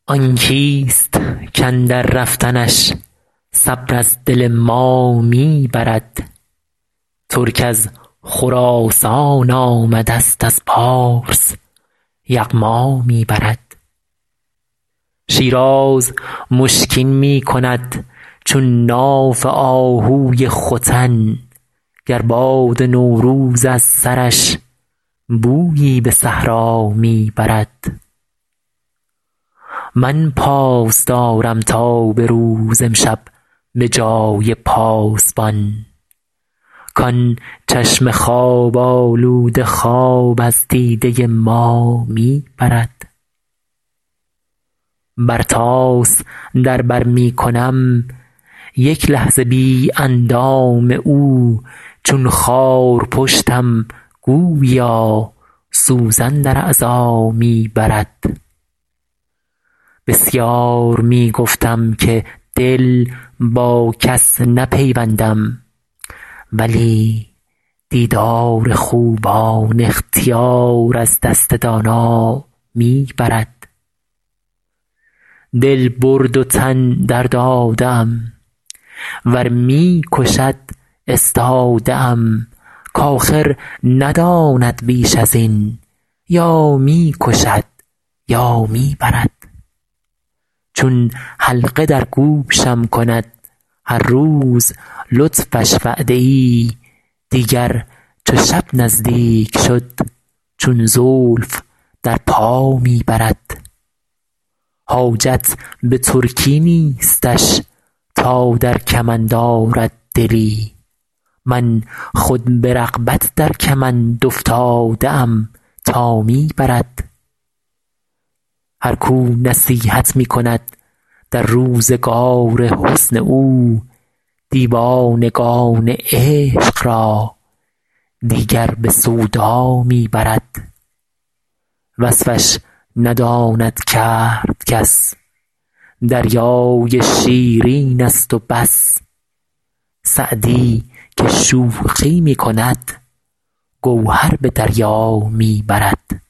آن کیست کاندر رفتنش صبر از دل ما می برد؟ ترک از خراسان آمده ست از پارس یغما می برد. شیراز مشکین می کند چون ناف آهوی ختن، گر باد نوروز از سرش بویی به صحرا می برد. من پاس دارم تا به روز امشب به جای پاسبان، کان چشم خواب آلوده خواب از دیده ما می برد. بر طاس در بر می کنم یک لحظه بی اندام او، چون خارپشتم گوییا سوزن در اعضا می برد. بسیار می گفتم که دل با کس نپیوندم، ولی دیدار خوبان اختیار از دست دانا می برد. دل برد و تن در داده ام، ور می کشد استاده ام، کآخر نداند بیش از این یا می کشد یا می برد. چون حلقه در گوشم کند هر روز لطفش وعده ای، دیگر چو شب نزدیک شد چون زلف در پا می برد. حاجت به ترکی نیستش تا در کمند آرد دلی، من خود به رغبت در کمند افتاده ام تا می برد. هر کو نصیحت می کند در روزگار حسن او، دیوانگان عشق را دیگر به سودا می برد. وصفش نداند کرد کس، دریای شیرین است و بس. سعدی که شوخی می کند گوهر به دریا می برد.